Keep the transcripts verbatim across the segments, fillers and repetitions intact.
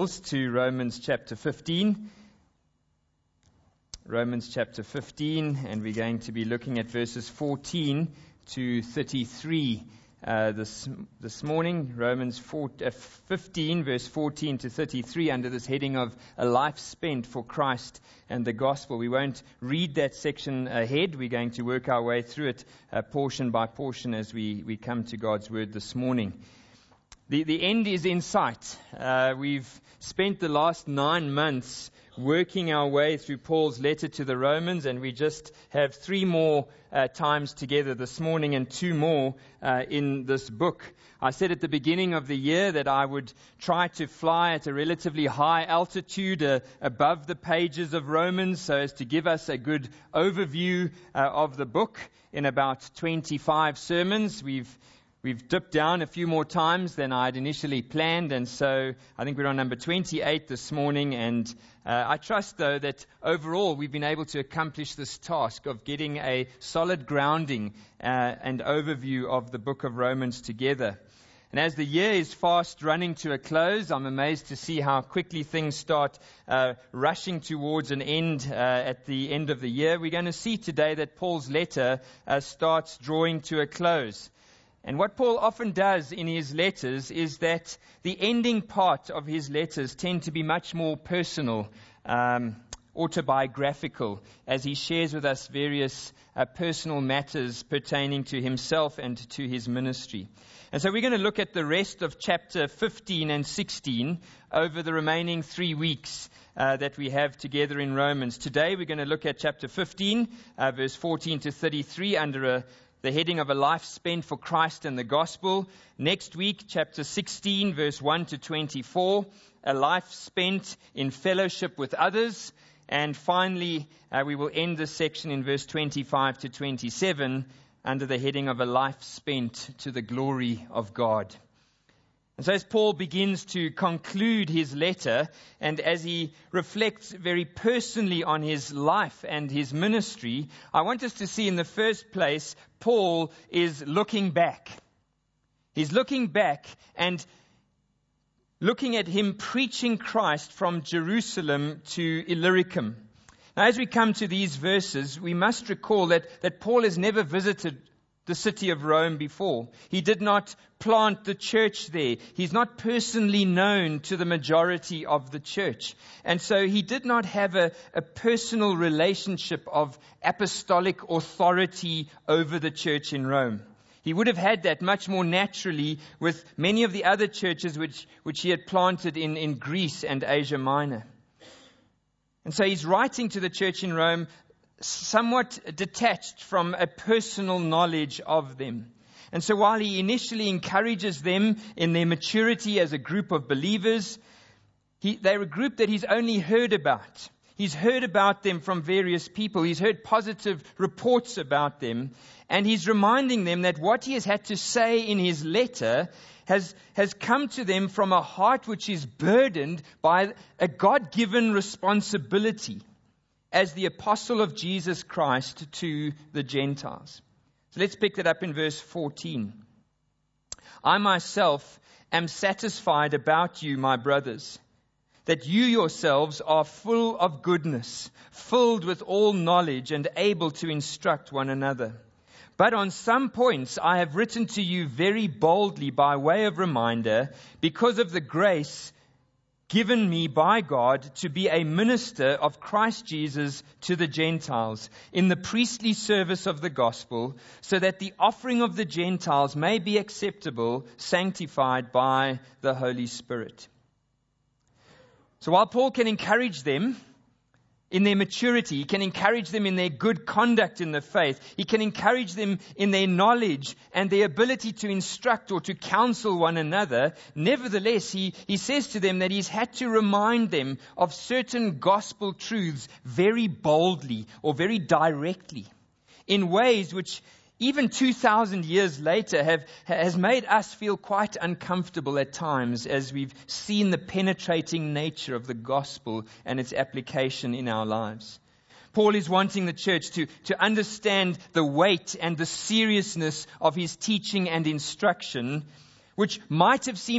To Romans chapter fifteen. Romans chapter fifteen, and we're going to be looking at verses fourteen to thirty-three uh, this this morning. Romans four, uh, fifteen, verse fourteen to thirty-three, under this heading of a life spent for Christ and the gospel. We won't read that section ahead. We're going to work our way through it uh, portion by portion as we, we come to God's word this morning. The, the end is in sight. Uh, we've spent the last nine months working our way through Paul's letter to the Romans, and we just have three more uh, times together this morning and two more uh, in this book. I said at the beginning of the year that I would try to fly at a relatively high altitude uh, above the pages of Romans so as to give us a good overview uh, of the book in about twenty-five sermons. We've We've dipped down a few more times than I'd initially planned, and so I think we're on number twenty-eight this morning, and uh, I trust, though, that overall we've been able to accomplish this task of getting a solid grounding uh, and overview of the book of Romans together. And as the year is fast running to a close, I'm amazed to see how quickly things start uh, rushing towards an end uh, at the end of the year. We're going to see today that Paul's letter uh, starts drawing to a close. And what Paul often does in his letters is that the ending part of his letters tend to be much more personal, um, autobiographical, as he shares with us various uh, personal matters pertaining to himself and to his ministry. And so we're going to look at the rest of chapter fifteen and sixteen over the remaining three weeks uh, that we have together in Romans. Today we're going to look at chapter fifteen, uh, verse fourteen to thirty-three, under a the heading of a life spent for Christ and the gospel. Next week, chapter sixteen, verse one to twenty-four, a life spent in fellowship with others. And finally, uh, we will end this section in verse twenty-five to twenty-seven under the heading of a life spent to the glory of God. And so as Paul begins to conclude his letter, and as he reflects very personally on his life and his ministry, I want us to see in the first place, Paul is looking back. He's looking back and looking at him preaching Christ from Jerusalem to Illyricum. Now, as we come to these verses, we must recall that, that Paul has never visited the city of Rome before. He did not plant the church there. He's not personally known to the majority of the church. And so he did not have a, a personal relationship of apostolic authority over the church in Rome. He would have had that much more naturally with many of the other churches which, which he had planted in, in Greece and Asia Minor. And so he's writing to the church in Rome somewhat detached from a personal knowledge of them. And so while he initially encourages them in their maturity as a group of believers, he, they're a group that he's only heard about. He's heard about them from various people. He's heard positive reports about them. And he's reminding them that what he has had to say in his letter has, has come to them from a heart which is burdened by a God-given responsibility as the apostle of Jesus Christ to the Gentiles. So let's pick that up in verse fourteen. I myself am satisfied about you, my brothers, that you yourselves are full of goodness, filled with all knowledge and able to instruct one another. But on some points I have written to you very boldly by way of reminder, because of the grace given me by God to be a minister of Christ Jesus to the Gentiles in the priestly service of the gospel, so that the offering of the Gentiles may be acceptable, sanctified by the Holy Spirit. So while Paul can encourage them in their maturity, he can encourage them in their good conduct in the faith, he can encourage them in their knowledge and their ability to instruct or to counsel one another, nevertheless, he, he says to them that he's had to remind them of certain gospel truths very boldly or very directly, in ways which even two thousand years later have has made us feel quite uncomfortable at times as we've seen the penetrating nature of the gospel and its application in our lives. Paul is wanting the church to, to understand the weight and the seriousness of his teaching and instruction, which might have seemed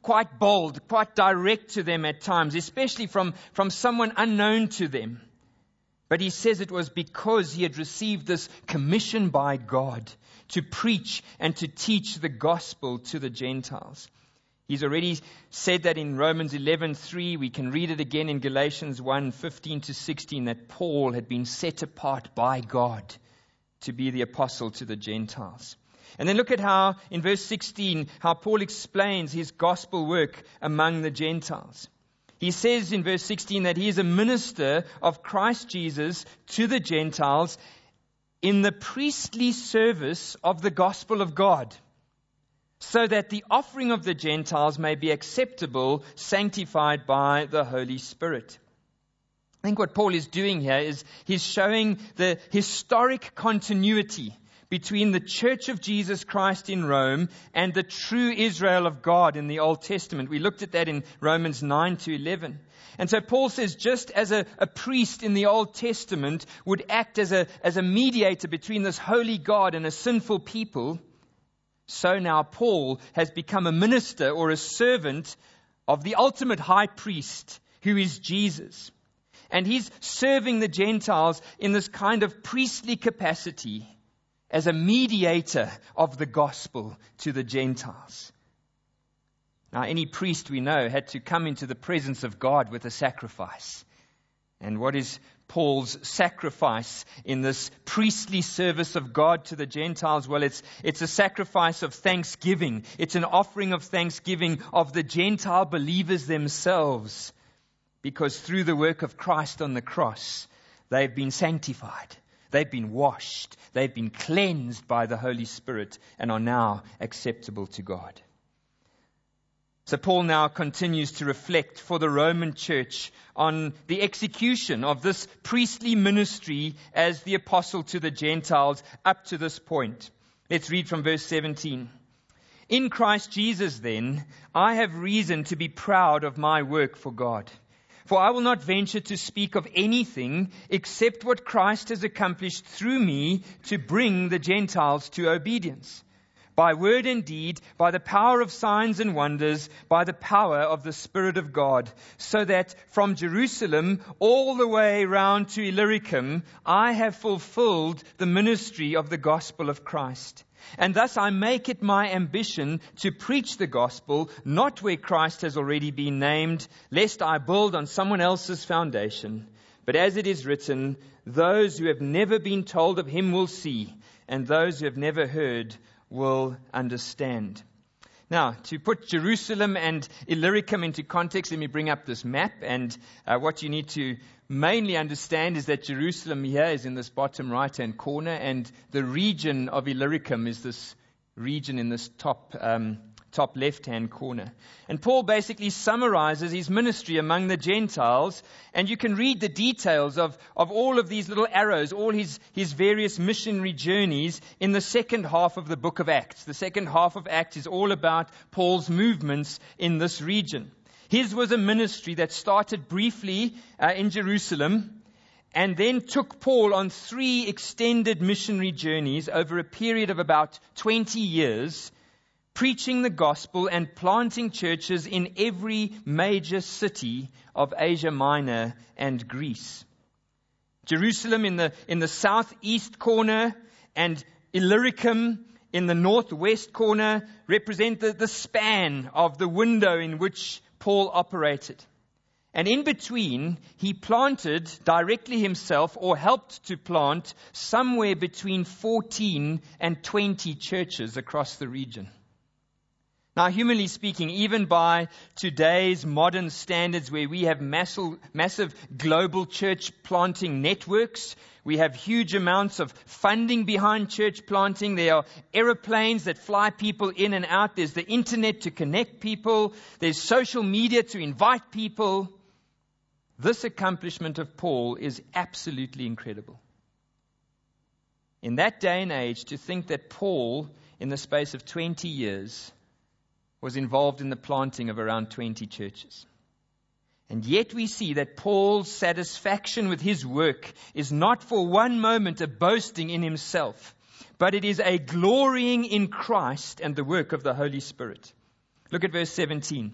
quite bold, quite direct to them at times, especially from, from someone unknown to them. But he says it was because he had received this commission by God to preach and to teach the gospel to the Gentiles. He's already said that in Romans eleven three. We can read it again in Galatians one fifteen to sixteen, that Paul had been set apart by God to be the apostle to the Gentiles. And then look at how, in verse sixteen, how Paul explains his gospel work among the Gentiles. He says in verse sixteen that he is a minister of Christ Jesus to the Gentiles in the priestly service of the gospel of God, so that the offering of the Gentiles may be acceptable, sanctified by the Holy Spirit. I think what Paul is doing here is he's showing the historic continuity between the Church of Jesus Christ in Rome and the true Israel of God in the Old Testament. We looked at that in Romans nine to eleven. And so Paul says, just as a, a priest in the Old Testament would act as a, as a mediator between this holy God and a sinful people, so now Paul has become a minister or a servant of the ultimate high priest, who is Jesus. And he's serving the Gentiles in this kind of priestly capacity as a mediator of the gospel to the Gentiles. Now, any priest we know had to come into the presence of God with a sacrifice. And what is Paul's sacrifice in this priestly service of God to the Gentiles? Well, it's, it's a sacrifice of thanksgiving. It's an offering of thanksgiving of the Gentile believers themselves, because through the work of Christ on the cross, they've been sanctified. They've been washed. They've been cleansed by the Holy Spirit and are now acceptable to God. So Paul now continues to reflect for the Roman church on the execution of this priestly ministry as the apostle to the Gentiles up to this point. Let's read from verse seventeen. In Christ Jesus, then, I have reason to be proud of my work for God. For I will not venture to speak of anything except what Christ has accomplished through me to bring the Gentiles to obedience. By word and deed, by the power of signs and wonders, by the power of the Spirit of God, so that from Jerusalem all the way round to Illyricum, I have fulfilled the ministry of the gospel of Christ. And thus I make it my ambition to preach the gospel, not where Christ has already been named, lest I build on someone else's foundation. But as it is written, those who have never been told of him will see, and those who have never heard will understand. Now, to put Jerusalem and Illyricum into context, let me bring up this map. And uh, what you need to mainly understand is that Jerusalem here is in this bottom right-hand corner, and the region of Illyricum is this region in this top um, top left-hand corner. And Paul basically summarizes his ministry among the Gentiles, and you can read the details of, of all of these little arrows, all his, his various missionary journeys in the second half of the book of Acts. The second half of Acts is all about Paul's movements in this region. His was a ministry that started briefly uh, in Jerusalem, and then took Paul on three extended missionary journeys over a period of about twenty years, preaching the gospel and planting churches in every major city of Asia Minor and Greece. Jerusalem in the, in the southeast corner and Illyricum in the northwest corner represent the, the span of the window in which Paul operated. And in between, he planted directly himself, or helped to plant, somewhere between fourteen and twenty churches across the region. Now, humanly speaking, even by today's modern standards, where we have massive, massive global church planting networks, we have huge amounts of funding behind church planting. There are aeroplanes that fly people in and out. There's the internet to connect people. There's social media to invite people. This accomplishment of Paul is absolutely incredible. In that day and age, to think that Paul, in the space of twenty years, was involved in the planting of around twenty churches. And yet we see that Paul's satisfaction with his work is not for one moment a boasting in himself, but it is a glorying in Christ and the work of the Holy Spirit. Look at verse seventeen.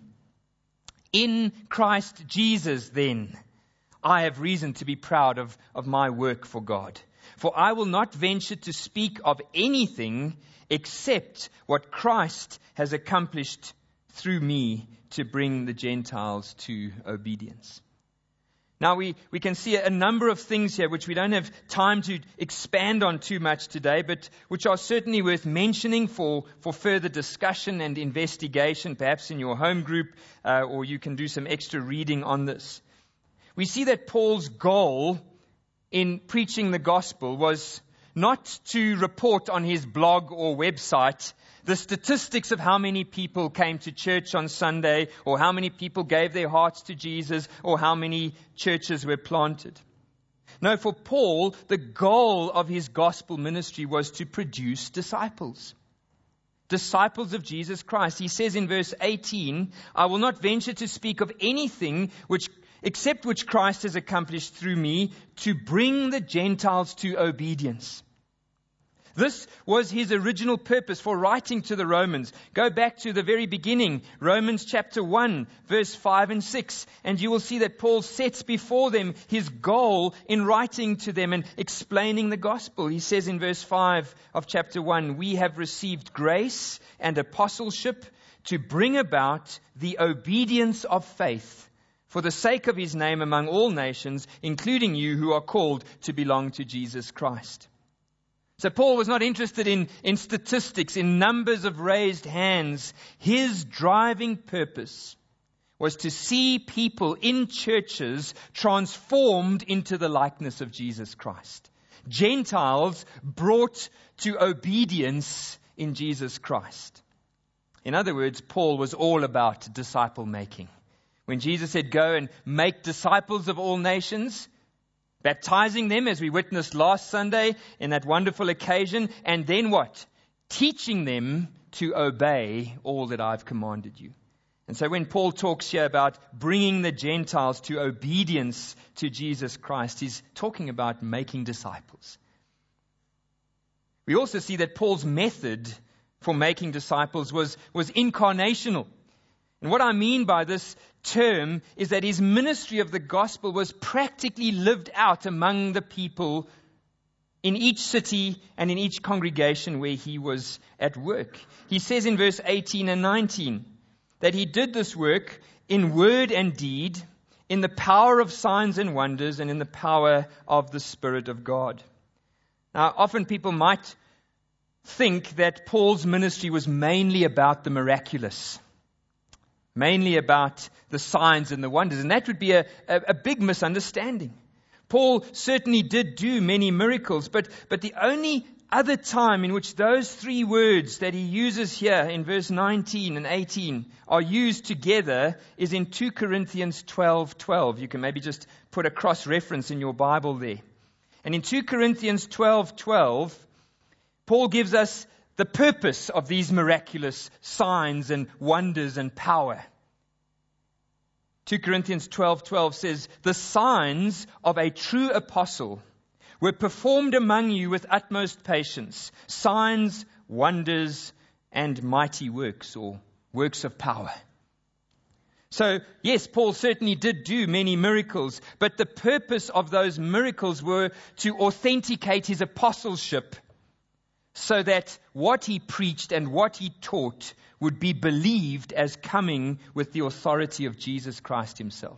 In Christ Jesus, then, I have reason to be proud of, of my work for God. For I will not venture to speak of anything except what Christ has accomplished through me to bring the Gentiles to obedience. Now we, we can see a number of things here which we don't have time to expand on too much today, but which are certainly worth mentioning for, for further discussion and investigation, perhaps in your home group, uh, or you can do some extra reading on this. We see that Paul's goal in preaching the gospel was not to report on his blog or website the statistics of how many people came to church on Sunday, or how many people gave their hearts to Jesus, or how many churches were planted. No, for Paul, the goal of his gospel ministry was to produce disciples. Disciples of Jesus Christ. He says in verse eighteen, I will not venture to speak of anything which except which Christ has accomplished through me to bring the Gentiles to obedience. This was his original purpose for writing to the Romans. Go back to the very beginning, Romans chapter one, verse five and six, and you will see that Paul sets before them his goal in writing to them and explaining the gospel. He says in verse five of chapter one, we have received grace and apostleship to bring about the obedience of faith for the sake of his name among all nations, including you who are called to belong to Jesus Christ. So Paul was not interested in, in statistics, in numbers of raised hands. His driving purpose was to see people in churches transformed into the likeness of Jesus Christ. Gentiles brought to obedience in Jesus Christ. In other words, Paul was all about disciple making. When Jesus said, go and make disciples of all nations, baptizing them, as we witnessed last Sunday in that wonderful occasion, and then what? Teaching them to obey all that I've commanded you. And so when Paul talks here about bringing the Gentiles to obedience to Jesus Christ, he's talking about making disciples. We also see that Paul's method for making disciples was, was incarnational. And what I mean by this term is that his ministry of the gospel was practically lived out among the people in each city and in each congregation where he was at work. He says in verse eighteen and nineteen that he did this work in word and deed, in the power of signs and wonders, and in the power of the Spirit of God. Now, often people might think that Paul's ministry was mainly about the miraculous, mainly about the signs and the wonders. And that would be a, a, a big misunderstanding. Paul certainly did do many miracles, but, but the only other time in which those three words that he uses here in verse nineteen and eighteen are used together is in two Corinthians twelve twelve. You can maybe just put a cross-reference in your Bible there. And in two Corinthians twelve twelve, Paul gives us the purpose of these miraculous signs and wonders and power. two Corinthians twelve twelve says, the signs of a true apostle were performed among you with utmost patience, signs, wonders, and mighty works, or works of power. So, yes, Paul certainly did do many miracles, but the purpose of those miracles were to authenticate his apostleship, so that what he preached and what he taught would be believed as coming with the authority of Jesus Christ himself.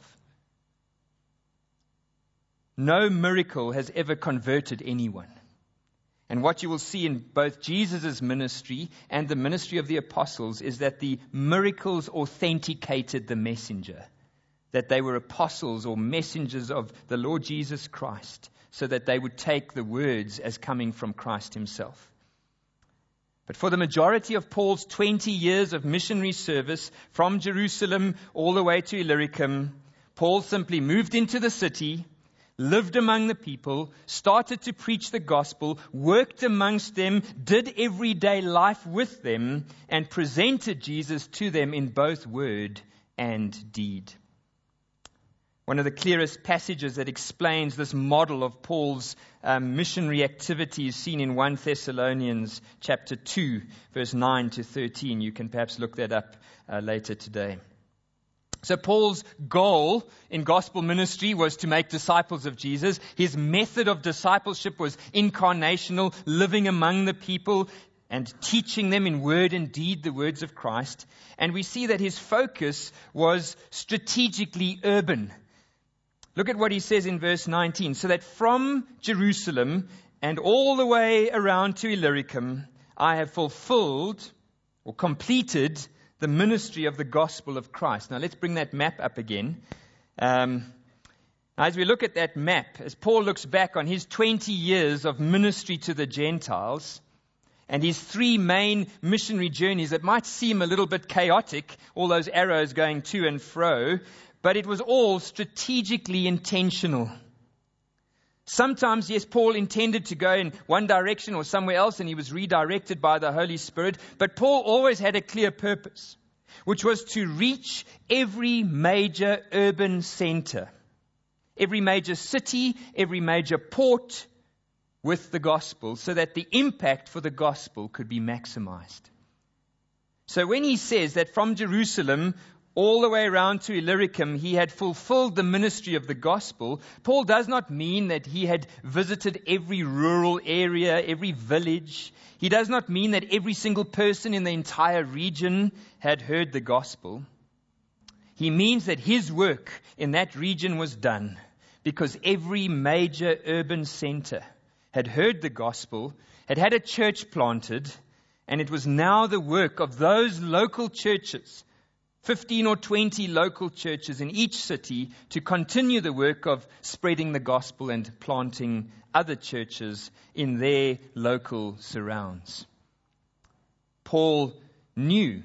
No miracle has ever converted anyone. And what you will see in both Jesus' ministry and the ministry of the apostles is that the miracles authenticated the messenger, that they were apostles or messengers of the Lord Jesus Christ, so that they would take the words as coming from Christ himself. But for the majority of Paul's twenty years of missionary service, from Jerusalem all the way to Illyricum, Paul simply moved into the city, lived among the people, started to preach the gospel, worked amongst them, did everyday life with them, and presented Jesus to them in both word and deed. One of the clearest passages that explains this model of Paul's um, missionary activity is seen in First Thessalonians chapter two, verse nine to thirteen. You can perhaps look that up uh, later today. So Paul's goal in gospel ministry was to make disciples of Jesus. His method of discipleship was incarnational, living among the people and teaching them in word and deed the words of Christ. And we see that his focus was strategically urban. Look at what he says in verse nineteen. So that from Jerusalem and all the way around to Illyricum, I have fulfilled or completed the ministry of the gospel of Christ. Now let's bring that map up again. Um, as we look at that map, as Paul looks back on his twenty years of ministry to the Gentiles and his three main missionary journeys, it might seem a little bit chaotic, all those arrows going to and fro, but it was all strategically intentional. Sometimes, yes, Paul intended to go in one direction or somewhere else, and he was redirected by the Holy Spirit. But Paul always had a clear purpose, which was to reach every major urban center, every major city, every major port with the gospel, so that the impact for the gospel could be maximized. So when he says that from Jerusalem all the way around to Illyricum, he had fulfilled the ministry of the gospel, Paul does not mean that he had visited every rural area, every village. He does not mean that every single person in the entire region had heard the gospel. He means that his work in that region was done because every major urban center had heard the gospel, had had a church planted, and it was now the work of those local churches, fifteen or twenty local churches in each city, to continue the work of spreading the gospel and planting other churches in their local surrounds. Paul knew,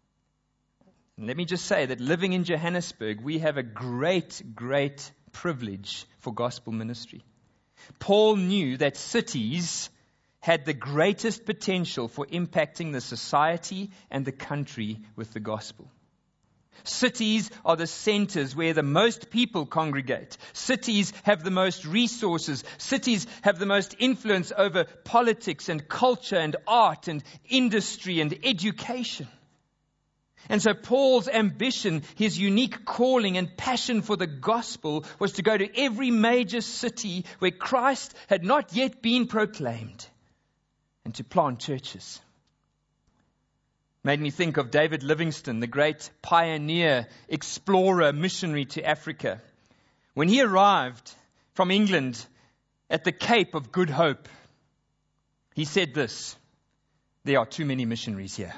and let me just say that living in Johannesburg, we have a great, great privilege for gospel ministry. Paul knew that cities had the greatest potential for impacting the society and the country with the gospel. Cities are the centers where the most people congregate. Cities have the most resources. Cities have the most influence over politics and culture and art and industry and education. And so Paul's ambition, his unique calling and passion for the gospel was to go to every major city where Christ had not yet been proclaimed and to plant churches. Made me think of David Livingstone, the great pioneer, explorer, missionary to Africa. When he arrived from England at the Cape of Good Hope, he said this: "There are too many missionaries here.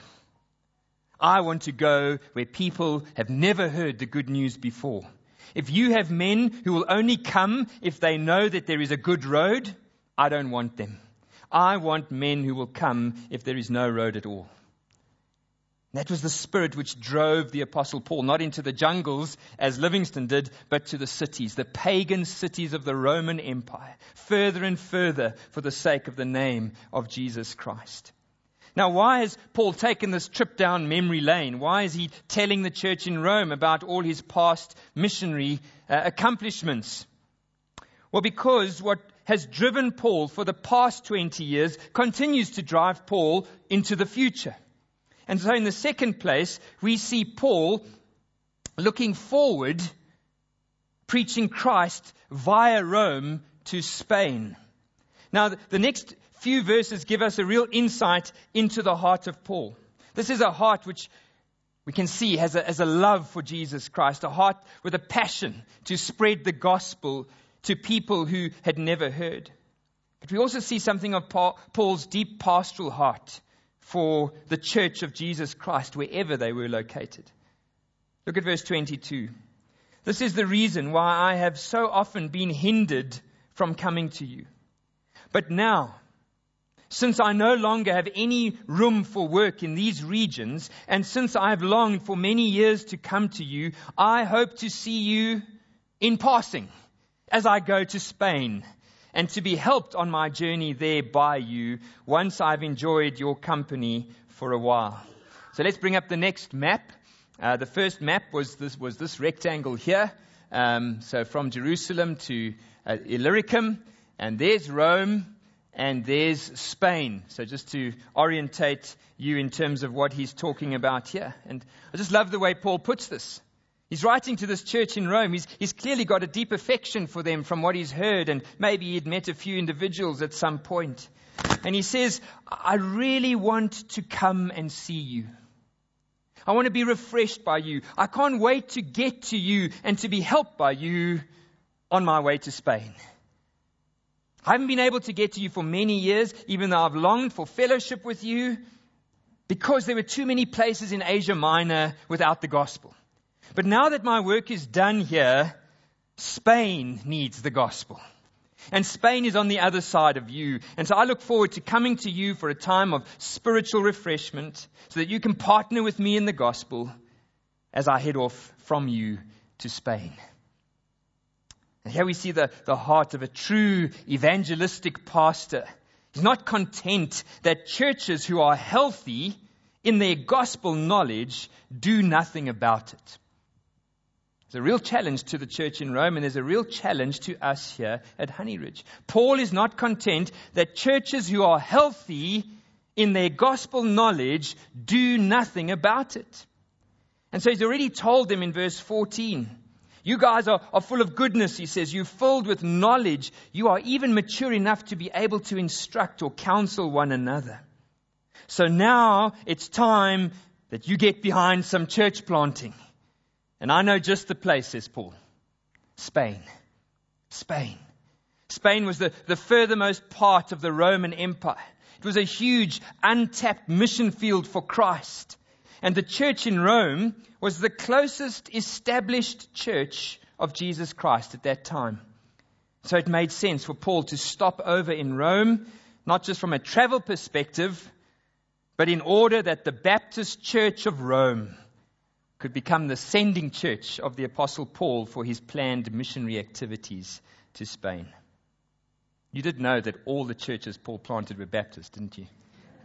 I want to go where people have never heard the good news before. If you have men who will only come if they know that there is a good road, I don't want them. I want men who will come if there is no road at all." That was the spirit which drove the Apostle Paul, not into the jungles as Livingstone did, but to the cities, the pagan cities of the Roman Empire, further and further for the sake of the name of Jesus Christ. Now, why has Paul taken this trip down memory lane? Why is he telling the church in Rome about all his past missionary uh, accomplishments? Well, because what has driven Paul for the past twenty years continues to drive Paul into the future. And so in the second place, we see Paul looking forward, preaching Christ via Rome to Spain. Now, the next few verses give us a real insight into the heart of Paul. This is a heart which we can see has a, has a love for Jesus Christ, a heart with a passion to spread the gospel to people who had never heard. But we also see something of Paul, Paul's deep pastoral heart for the church of Jesus Christ, wherever they were located. Look at verse twenty-two. "This is the reason why I have so often been hindered from coming to you. But now, since I no longer have any room for work in these regions, and since I have longed for many years to come to you, I hope to see you in passing as I go to Spain, and to be helped on my journey there by you once I've enjoyed your company for a while." So let's bring up the next map. Uh, the first map was this was this rectangle here. um, so from Jerusalem to uh, Illyricum, and there's Rome, and there's Spain. So just to orientate you in terms of what he's talking about here. And I just love the way Paul puts this. He's writing to this church in Rome. He's, he's clearly got a deep affection for them from what he's heard, and maybe he'd met a few individuals at some point. And he says, I really want to come and see you. I want to be refreshed by you. I can't wait to get to you and to be helped by you on my way to Spain. I haven't been able to get to you for many years, even though I've longed for fellowship with you, because there were too many places in Asia Minor without the gospel. But now that my work is done here, Spain needs the gospel. And Spain is on the other side of you. And so I look forward to coming to you for a time of spiritual refreshment so that you can partner with me in the gospel as I head off from you to Spain. And here we see the, the heart of a true evangelistic pastor. He's not content that churches who are healthy in their gospel knowledge do nothing about it. There's a real challenge to the church in Rome, and there's a real challenge to us here at Honey Ridge. Paul is not content that churches who are healthy in their gospel knowledge do nothing about it. And so he's already told them in verse fourteen, you guys are, are full of goodness, he says. You're filled with knowledge. You are even mature enough to be able to instruct or counsel one another. So now it's time that you get behind some church planting. And I know just the place, says Paul. Spain. Spain. Spain was the, the furthermost part of the Roman Empire. It was a huge, untapped mission field for Christ. And the church in Rome was the closest established church of Jesus Christ at that time. So it made sense for Paul to stop over in Rome, not just from a travel perspective, but in order that the Baptist Church of Rome could become the sending church of the Apostle Paul for his planned missionary activities to Spain. You did know that all the churches Paul planted were Baptist, didn't you?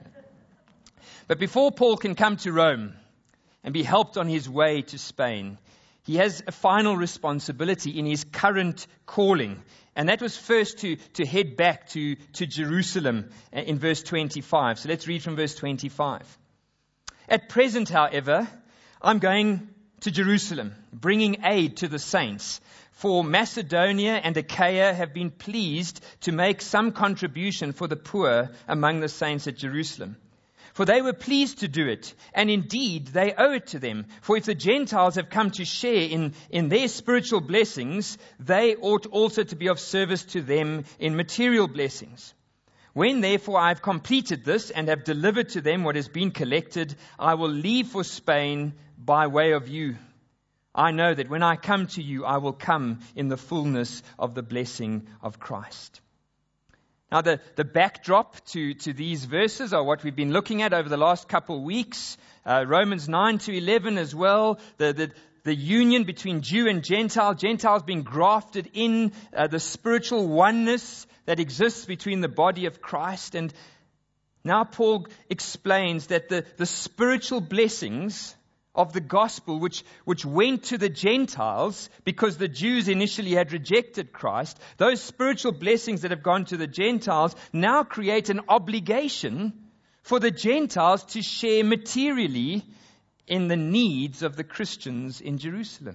But before Paul can come to Rome and be helped on his way to Spain, he has a final responsibility in his current calling. And that was first to, to head back to, to Jerusalem in verse twenty-five. So let's read from verse twenty-five. At present, however, I'm going to Jerusalem, bringing aid to the saints. For Macedonia and Achaia have been pleased to make some contribution for the poor among the saints at Jerusalem. For they were pleased to do it, and indeed they owe it to them. For if the Gentiles have come to share in, in their spiritual blessings, they ought also to be of service to them in material blessings. When therefore I have completed this and have delivered to them what has been collected, I will leave for Spain by way of you. I know that when I come to you, I will come in the fullness of the blessing of Christ. Now, the, the backdrop to, to these verses are what we've been looking at over the last couple of weeks. Uh, Romans nine to eleven as well. The, the, the union between Jew and Gentile. Gentiles being grafted in. Uh, the spiritual oneness that exists between the body of Christ. And now Paul explains that the, the spiritual blessings of the gospel, which, which went to the Gentiles because the Jews initially had rejected Christ, those spiritual blessings that have gone to the Gentiles now create an obligation for the Gentiles to share materially in the needs of the Christians in Jerusalem.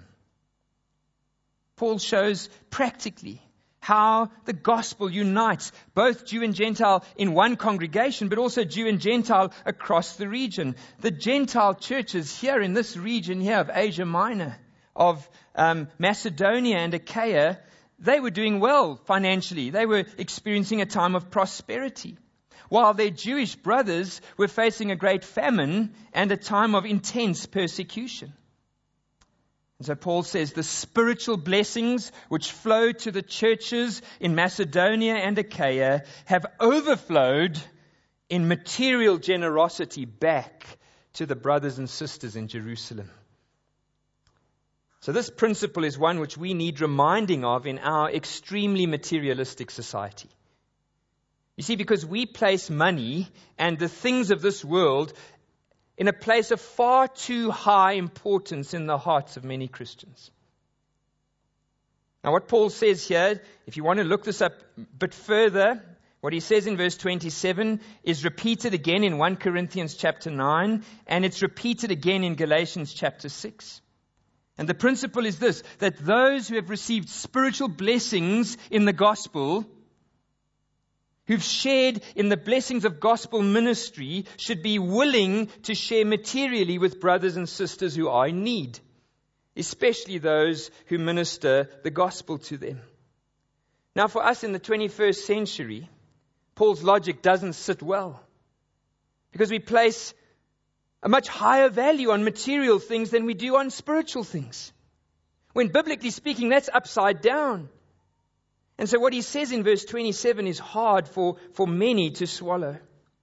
Paul shows practically how the gospel unites both Jew and Gentile in one congregation, but also Jew and Gentile across the region. The Gentile churches here in this region here of Asia Minor, of um, Macedonia and Achaia, they were doing well financially. They were experiencing a time of prosperity, while their Jewish brothers were facing a great famine and a time of intense persecution. And so Paul says the spiritual blessings which flow to the churches in Macedonia and Achaia have overflowed in material generosity back to the brothers and sisters in Jerusalem. So this principle is one which we need reminding of in our extremely materialistic society. You see, because we place money and the things of this world in a place of far too high importance in the hearts of many Christians. Now what Paul says here, if you want to look this up a bit further, what he says in verse twenty-seven is repeated again in First Corinthians chapter nine, and it's repeated again in Galatians chapter six. And the principle is this, that those who have received spiritual blessings in the gospel, who've shared in the blessings of gospel ministry, should be willing to share materially with brothers and sisters who are in need, especially those who minister the gospel to them. Now for us in the twenty-first century, Paul's logic doesn't sit well, because we place a much higher value on material things than we do on spiritual things, when biblically speaking that's upside down. And so what he says in verse twenty-seven is hard for, for many to swallow.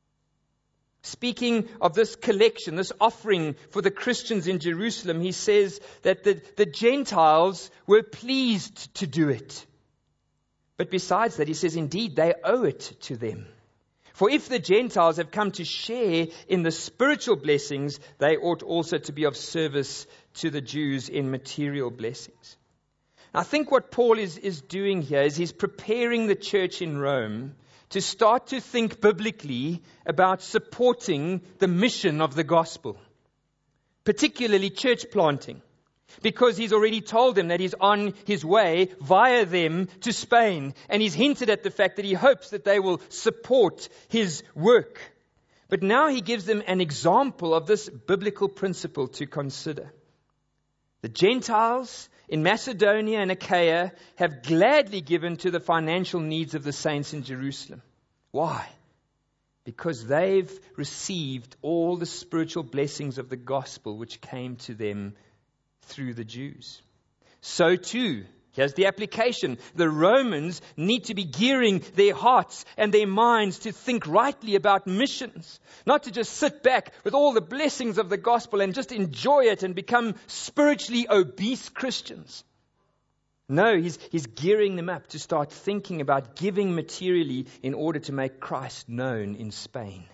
Speaking of this collection, this offering for the Christians in Jerusalem, he says that the, the Gentiles were pleased to do it. But besides that, he says, indeed, they owe it to them. For if the Gentiles have come to share in the spiritual blessings, they ought also to be of service to the Jews in material blessings. I think what Paul is, is doing here is he's preparing the church in Rome to start to think biblically about supporting the mission of the gospel, particularly church planting, because he's already told them that he's on his way via them to Spain, and he's hinted at the fact that he hopes that they will support his work. But now he gives them an example of this biblical principle to consider. The Gentiles in Macedonia and Achaia have gladly given to the financial needs of the saints in Jerusalem. Why? Because they've received all the spiritual blessings of the gospel which came to them through the Jews. So too, here's the application. The Romans need to be gearing their hearts and their minds to think rightly about missions. Not to just sit back with all the blessings of the gospel and just enjoy it and become spiritually obese Christians. No, he's, he's gearing them up to start thinking about giving materially in order to make Christ known in Spain.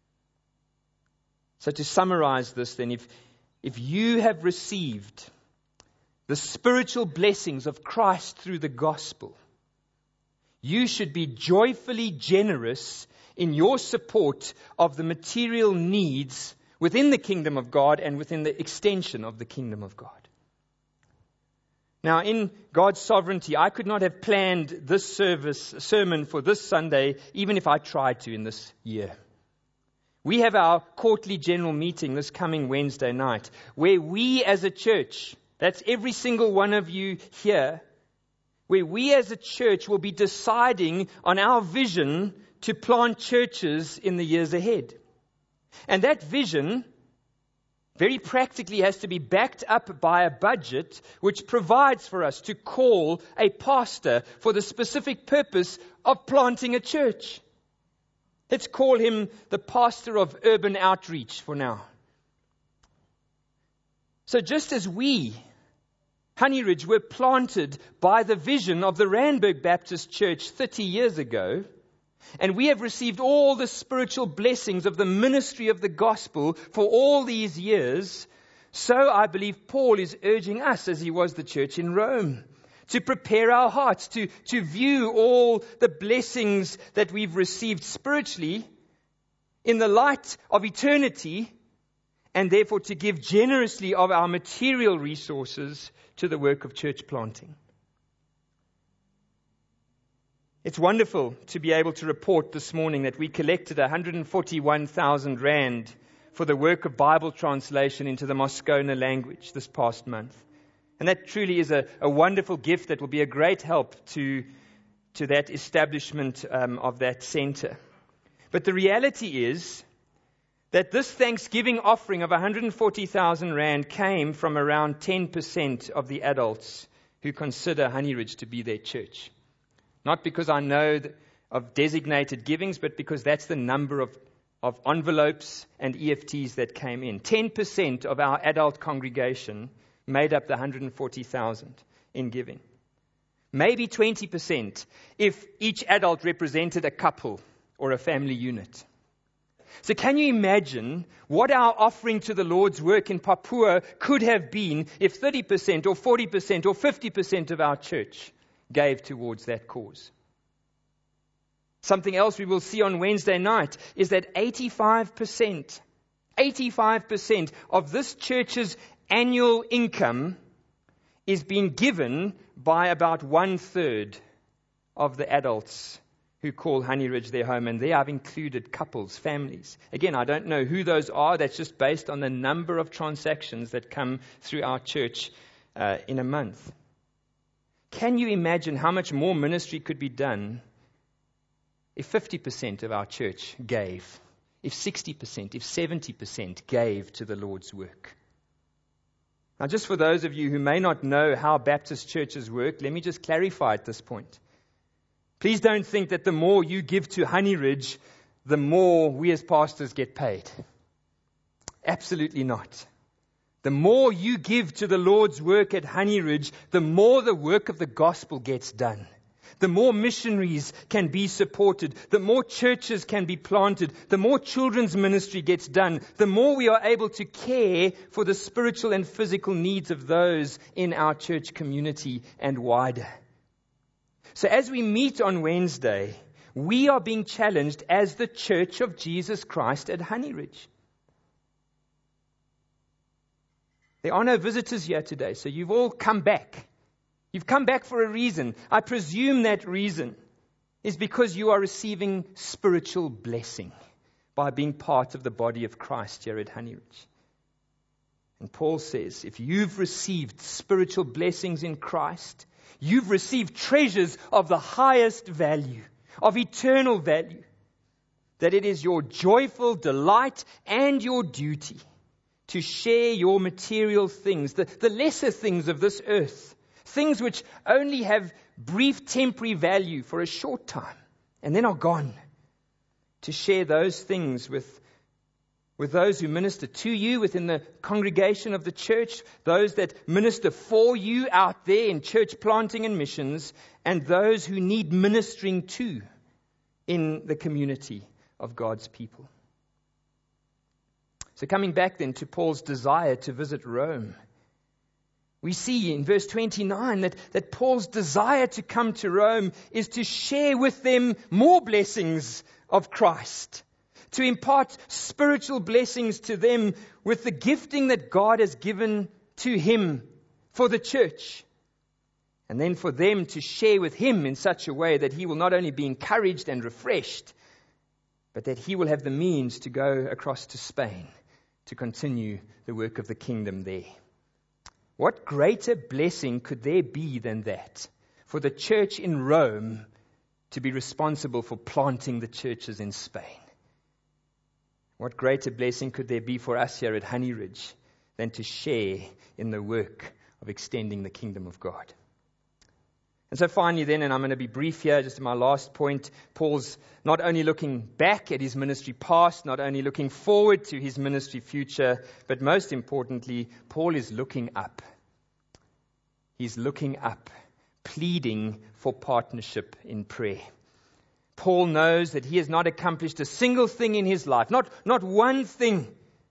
So to summarize this then, if If you have received the spiritual blessings of Christ through the gospel, you should be joyfully generous in your support of the material needs within the kingdom of God and within the extension of the kingdom of God. Now, in God's sovereignty, I could not have planned this service, sermon for this Sunday, even if I tried to in this year. We have our quarterly general meeting this coming Wednesday night, where we as a church, that's every single one of you here, where we as a church will be deciding on our vision to plant churches in the years ahead. And that vision very practically has to be backed up by a budget which provides for us to call a pastor for the specific purpose of planting a church. Let's call him the pastor of urban outreach for now. So just as we, Honey Ridge, were planted by the vision of the Randburg Baptist Church thirty years ago, and we have received all the spiritual blessings of the ministry of the gospel for all these years, so I believe Paul is urging us, as he was the church in Rome, to prepare our hearts, to, to view all the blessings that we've received spiritually in the light of eternity, and therefore to give generously of our material resources to the work of church planting. It's wonderful to be able to report this morning that we collected one hundred forty-one thousand rand for the work of Bible translation into the Moscona language this past month. And that truly is a, a wonderful gift that will be a great help to, to that establishment um, of that center. But the reality is that this Thanksgiving offering of one hundred forty thousand rand came from around ten percent of the adults who consider Honey Ridge to be their church. Not because I know of designated givings, but because that's the number of, of envelopes and E F Ts that came in. ten percent of our adult congregation made up the one hundred forty thousand in giving. Maybe twenty percent if each adult represented a couple or a family unit. So can you imagine what our offering to the Lord's work in Papua could have been if thirty percent or forty percent or fifty percent of our church gave towards that cause. Something else we will see on Wednesday night is that eighty-five percent, eighty-five percent of this church's annual income is being given by about one third of the adults who call Honey Ridge their home. And there I've included couples, families. Again, I don't know who those are. That's just based on the number of transactions that come through our church uh, in a month. Can you imagine how much more ministry could be done if fifty percent of our church gave, if sixty percent, if seventy percent gave to the Lord's work? Now, just for those of you who may not know how Baptist churches work, let me just clarify at this point. Please don't think that the more you give to Honey Ridge, the more we as pastors get paid. Absolutely not. The more you give to the Lord's work at Honey Ridge, the more the work of the gospel gets done. The more missionaries can be supported, the more churches can be planted, the more children's ministry gets done, the more we are able to care for the spiritual and physical needs of those in our church community and wider. So as we meet on Wednesday, we are being challenged as the Church of Jesus Christ at Honey Ridge. There are no visitors here today, so you've all come back. You've come back for a reason. I presume that reason is because you are receiving spiritual blessing by being part of the body of Christ here at Honey Ridge. And Paul says, if you've received spiritual blessings in Christ, you've received treasures of the highest value, of eternal value, that it is your joyful delight and your duty to share your material things, the, the lesser things of this earth, things which only have brief temporary value for a short time and then are gone, to share those things with, with those who minister to you within the congregation of the church, those that minister for you out there in church planting and missions, and those who need ministering to in the community of God's people. So coming back then to Paul's desire to visit Rome, we see in verse twenty-nine that, that Paul's desire to come to Rome is to share with them more blessings of Christ, to impart spiritual blessings to them with the gifting that God has given to him for the church, and then for them to share with him in such a way that he will not only be encouraged and refreshed, but that he will have the means to go across to Spain to continue the work of the kingdom there. What greater blessing could there be than that, for the church in Rome to be responsible for planting the churches in Spain? What greater blessing could there be for us here at Honey Ridge than to share in the work of extending the kingdom of God? And so finally then, and I'm going to be brief here, just in my last point, Paul's not only looking back at his ministry past, not only looking forward to his ministry future, but most importantly, Paul is looking up. He's looking up, pleading for partnership in prayer. Paul knows that he has not accomplished a single thing in his life, not, not one thing,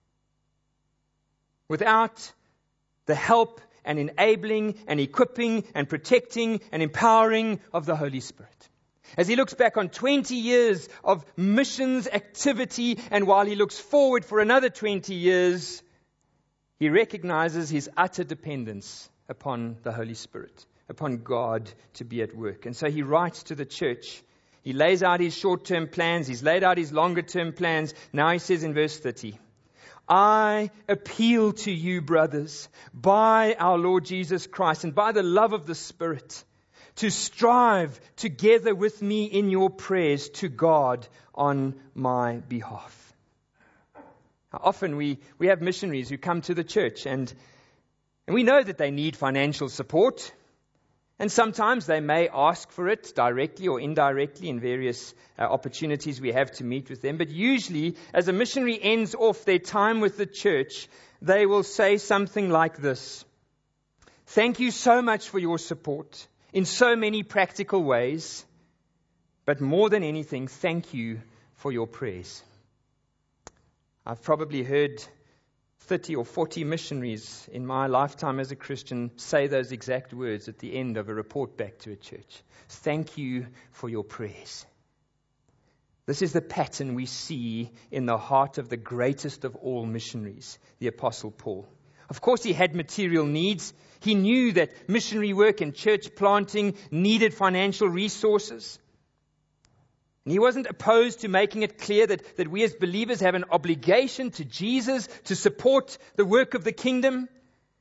without the help and enabling and equipping and protecting and empowering of the Holy Spirit. As he looks back on twenty years of missions activity, and while he looks forward for another twenty years, he recognizes his utter dependence upon the Holy Spirit, upon God to be at work. And so he writes to the church. He lays out his short-term plans. He's laid out his longer-term plans. Now he says in verse thirty, I appeal to you, brothers, by our Lord Jesus Christ and by the love of the Spirit, to strive together with me in your prayers to God on my behalf. Now, often we, we have missionaries who come to the church, and, and we know that they need financial support. And sometimes they may ask for it directly or indirectly in various uh, opportunities we have to meet with them. But usually, as a missionary ends off their time with the church, they will say something like this: thank you so much for your support in so many practical ways, but more than anything, thank you for your prayers. I've probably heard thirty or forty missionaries in my lifetime as a Christian say those exact words at the end of a report back to a church. Thank you for your prayers. This is the pattern we see in the heart of the greatest of all missionaries, the Apostle Paul. Of course, he had material needs. He knew that missionary work and church planting needed financial resources. And he wasn't opposed to making it clear that, that we as believers have an obligation to Jesus to support the work of the kingdom.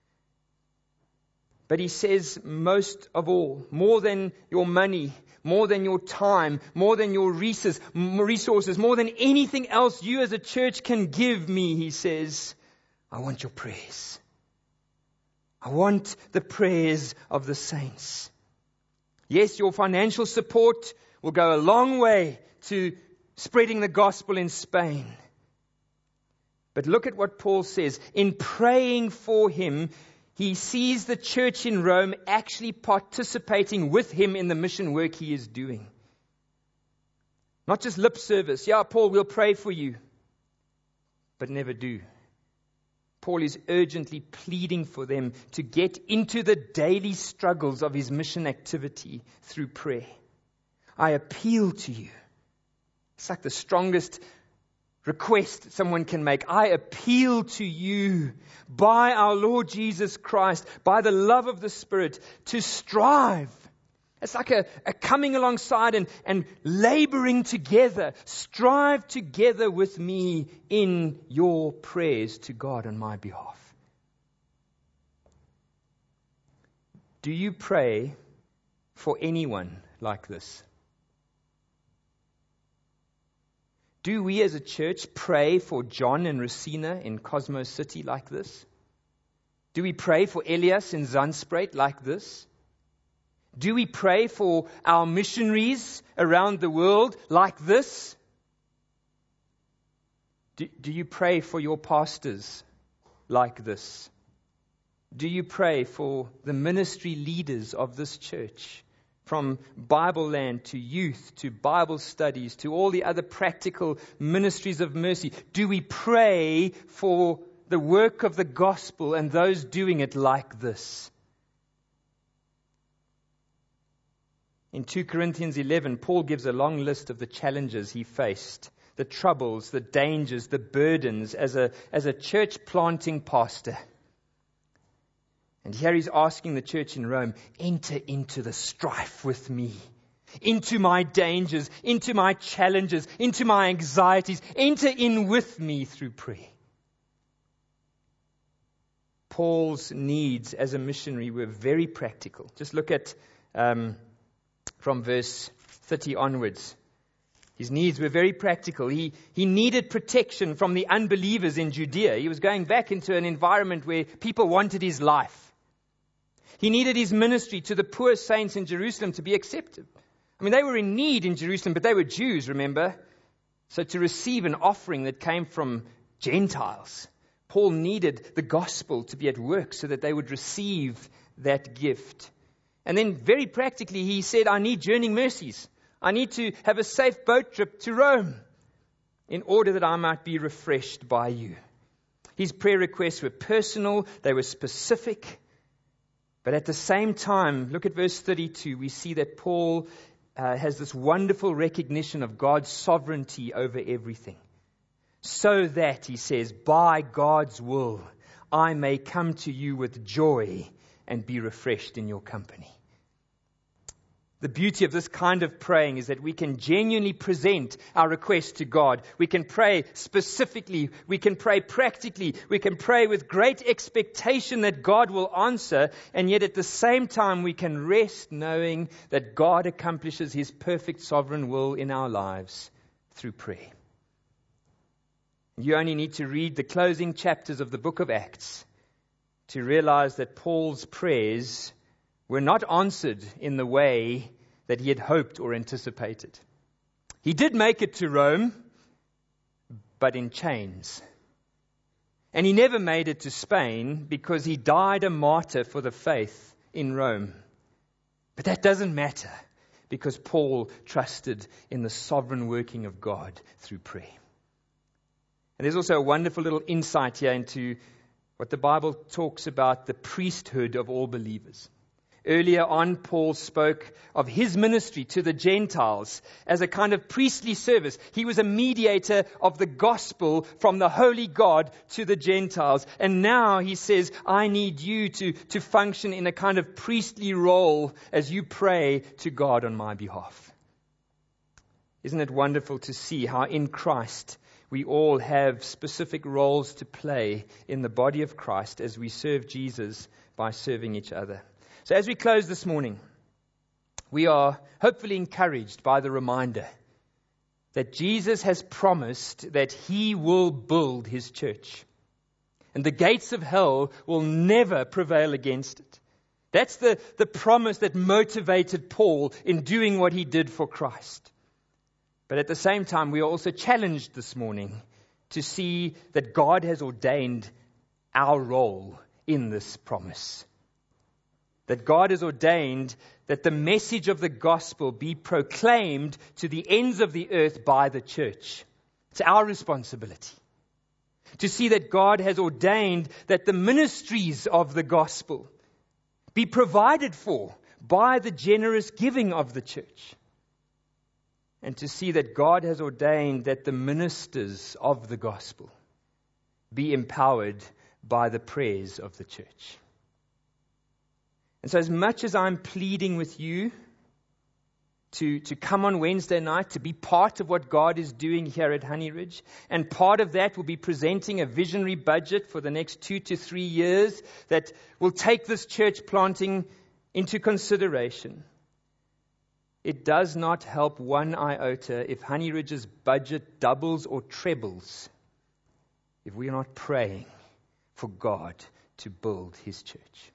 But he says, most of all, more than your money, more than your time, more than your resources, more than anything else you as a church can give me, he says, I want your prayers. I want the prayers of the saints. Yes, your financial support will go a long way to spreading the gospel in Spain. But look at what Paul says. In praying for him, he sees the church in Rome actually participating with him in the mission work he is doing. Not just lip service. Yeah, Paul, we'll pray for you. But never do. Paul is urgently pleading for them to get into the daily struggles of his mission activity through prayer. I appeal to you. It's like the strongest request someone can make. I appeal to you by our Lord Jesus Christ, by the love of the Spirit, to strive. It's like a, a coming alongside and, and laboring together. Strive together with me in your prayers to God on my behalf. Do you pray for anyone like this? Do we as a church pray for John and Rosina in Cosmos City like this? Do we pray for Elias in Zandspruit like this? Do we pray for our missionaries around the world like this? Do, do you pray for your pastors like this? Do you pray for the ministry leaders of this church? From Bible Land to youth, to Bible studies, to all the other practical ministries of mercy. Do we pray for the work of the gospel and those doing it like this? In two Corinthians eleven, Paul gives a long list of the challenges he faced, the troubles, the dangers, the burdens as a, as a church planting pastor. And here he's asking the church in Rome, enter into the strife with me, into my dangers, into my challenges, into my anxieties. Enter in with me through prayer. Paul's needs as a missionary were very practical. Just look at um, from verse thirty onwards. His needs were very practical. He, he needed protection from the unbelievers in Judea. He was going back into an environment where people wanted his life. He needed his ministry to the poor saints in Jerusalem to be accepted. I mean, they were in need in Jerusalem, but they were Jews, remember? So to receive an offering that came from Gentiles, Paul needed the gospel to be at work so that they would receive that gift. And then very practically, he said, I need journeying mercies. I need to have a safe boat trip to Rome in order that I might be refreshed by you. His prayer requests were personal, they were specific. But at the same time, look at verse thirty-two, we see that Paul uh, has this wonderful recognition of God's sovereignty over everything. So that, he says, by God's will, I may come to you with joy and be refreshed in your company. The beauty of this kind of praying is that we can genuinely present our request to God. We can pray specifically. We can pray practically. We can pray with great expectation that God will answer. And yet at the same time, we can rest knowing that God accomplishes His perfect sovereign will in our lives through prayer. You only need to read the closing chapters of the book of Acts to realize that Paul's prayers were not answered in the way that he had hoped or anticipated. He did make it to Rome, but in chains. And he never made it to Spain because he died a martyr for the faith in Rome. But that doesn't matter because Paul trusted in the sovereign working of God through prayer. And there's also a wonderful little insight here into what the Bible talks about the priesthood of all believers. Earlier on, Paul spoke of his ministry to the Gentiles as a kind of priestly service. He was a mediator of the gospel from the holy God to the Gentiles. And now he says, I need you to, to function in a kind of priestly role as you pray to God on my behalf. Isn't it wonderful to see how in Christ we all have specific roles to play in the body of Christ as we serve Jesus by serving each other? So as we close this morning, we are hopefully encouraged by the reminder that Jesus has promised that he will build his church. And the gates of hell will never prevail against it. That's the, the promise that motivated Paul in doing what he did for Christ. But at the same time, we are also challenged this morning to see that God has ordained our role in this promise. That God has ordained that the message of the gospel be proclaimed to the ends of the earth by the church. It's our responsibility to see that God has ordained that the ministries of the gospel be provided for by the generous giving of the church. And to see that God has ordained that the ministers of the gospel be empowered by the prayers of the church. And so as much as I'm pleading with you to, to come on Wednesday night, to be part of what God is doing here at Honey Ridge, and part of that will be presenting a visionary budget for the next two to three years that will take this church planting into consideration. It does not help one iota if Honey Ridge's budget doubles or trebles if we are not praying for God to build his church.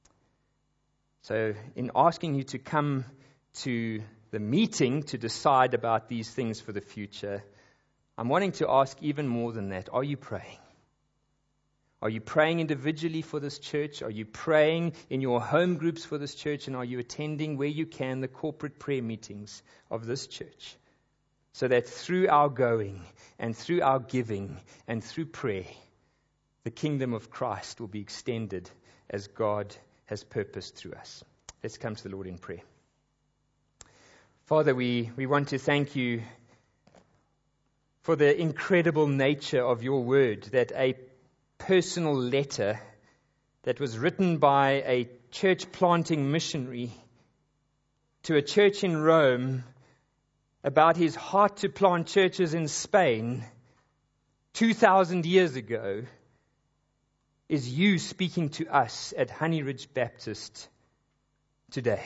So in asking you to come to the meeting to decide about these things for the future, I'm wanting to ask even more than that. Are you praying? Are you praying individually for this church? Are you praying in your home groups for this church? And are you attending where you can the corporate prayer meetings of this church? So that through our going and through our giving and through prayer, the kingdom of Christ will be extended as God has purposed through us. Let's come to the Lord in prayer. Father, we, we want to thank you for the incredible nature of your word, that a personal letter that was written by a church planting missionary to a church in Rome about his heart to plant churches in Spain two thousand years ago is you speaking to us at Honey Ridge Baptist today.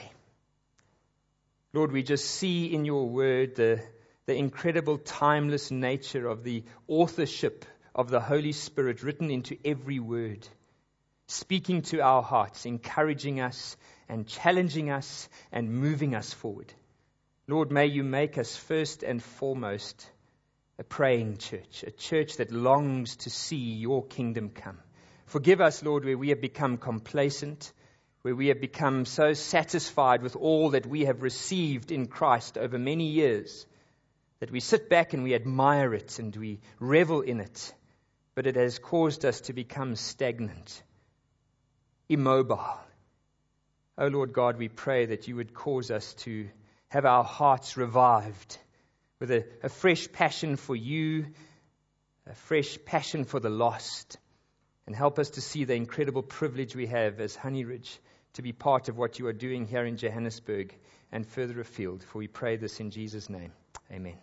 Lord, we just see in your word the, the incredible timeless nature of the authorship of the Holy Spirit written into every word, speaking to our hearts, encouraging us and challenging us and moving us forward. Lord, may you make us first and foremost a praying church, a church that longs to see your kingdom come. Forgive us, Lord, where we have become complacent, where we have become so satisfied with all that we have received in Christ over many years, that we sit back and we admire it and we revel in it, but it has caused us to become stagnant, immobile. Oh Lord God, we pray that you would cause us to have our hearts revived with a, a fresh passion for you, a fresh passion for the lost, and help us to see the incredible privilege we have as Honey Ridge to be part of what you are doing here in Johannesburg and further afield. For we pray this in Jesus' name. Amen.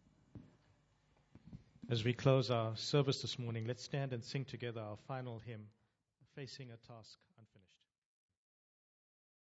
As we close our service this morning, let's stand and sing together our final hymn, Facing a Task.